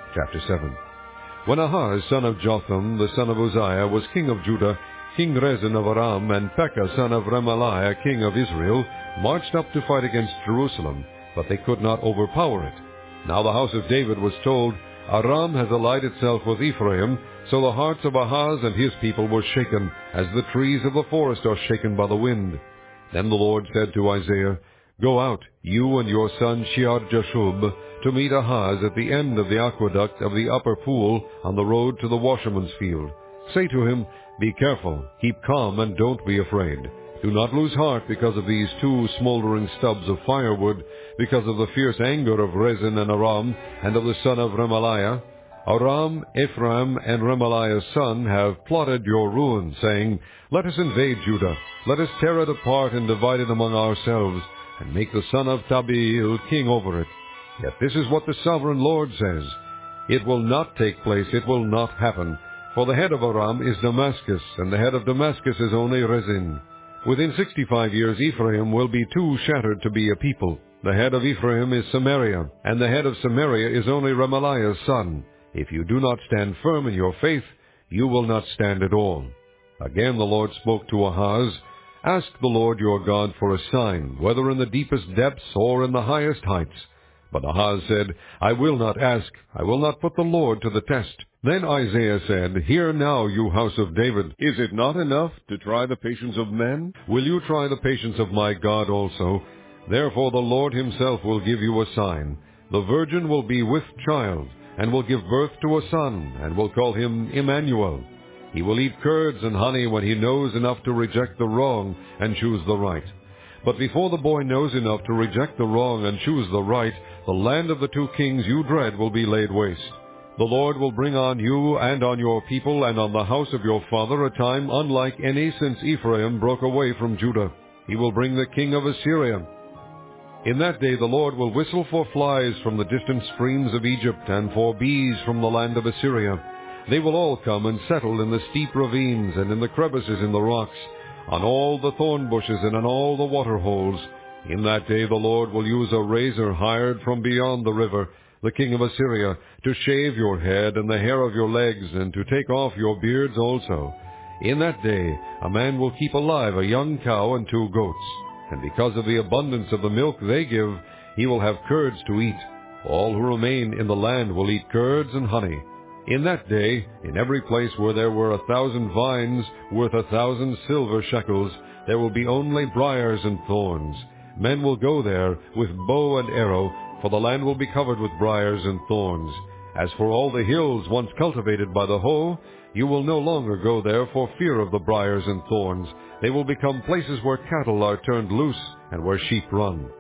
Chapter 7. When Ahaz, son of Jotham, the son of Uzziah, was king of Judah, King Rezin of Aram and Pekah, son of Remaliah, king of Israel, marched up to fight against Jerusalem, but they could not overpower it. Now the house of David was told, Aram has allied itself with Ephraim, so the hearts of Ahaz and his people were shaken, as the trees of the forest are shaken by the wind. Then the Lord said to Isaiah, Go out, you and your son Shear-Jashub, to meet Ahaz at the end of the aqueduct of the upper pool on the road to the washerman's field. Say to him, Be careful, keep calm, and don't be afraid. Do not lose heart because of these two smoldering stubs of firewood, because of the fierce anger of Rezin and Aram, and of the son of Remaliah. Aram, Ephraim, and Remaliah's son have plotted your ruin, saying, Let us invade Judah. Let us tear it apart and divide it among ourselves, and make the son of Tabeel king over it. Yet this is what the sovereign Lord says, It will not take place, it will not happen. For the head of Aram is Damascus, and the head of Damascus is only Rezin. Within 65 years Ephraim will be too shattered to be a people. The head of Ephraim is Samaria, and the head of Samaria is only Remaliah's son. If you do not stand firm in your faith, you will not stand at all. Again the Lord spoke to Ahaz, Ask the Lord your God for a sign, whether in the deepest depths or in the highest heights. But Ahaz said, I will not ask, I will not put the Lord to the test. Then Isaiah said, Hear now, you house of David, is it not enough to try the patience of men? Will you try the patience of my God also? Therefore the Lord himself will give you a sign. The virgin will be with child, and will give birth to a son, and will call him Emmanuel. He will eat curds and honey when he knows enough to reject the wrong and choose the right. But before the boy knows enough to reject the wrong and choose the right, the land of the two kings you dread will be laid waste. The Lord will bring on you and on your people and on the house of your father a time unlike any since Ephraim broke away from Judah. He will bring the king of Assyria. In that day the Lord will whistle for flies from the distant streams of Egypt and for bees from the land of Assyria. They will all come and settle in the steep ravines and in the crevices in the rocks, on all the thorn bushes and on all the water holes. In that day the Lord will use a razor hired from beyond the river, the king of Assyria, to shave your head and the hair of your legs, and to take off your beards also. In that day a man will keep alive a young cow and 2 goats, and because of the abundance of the milk they give, he will have curds to eat. All who remain in the land will eat curds and honey. In that day, in every place where there were 1,000 vines worth 1,000 silver shekels, there will be only briars and thorns. Men will go there with bow and arrow, for the land will be covered with briars and thorns. As for all the hills once cultivated by the hoe, you will no longer go there for fear of the briars and thorns. They will become places where cattle are turned loose and where sheep run.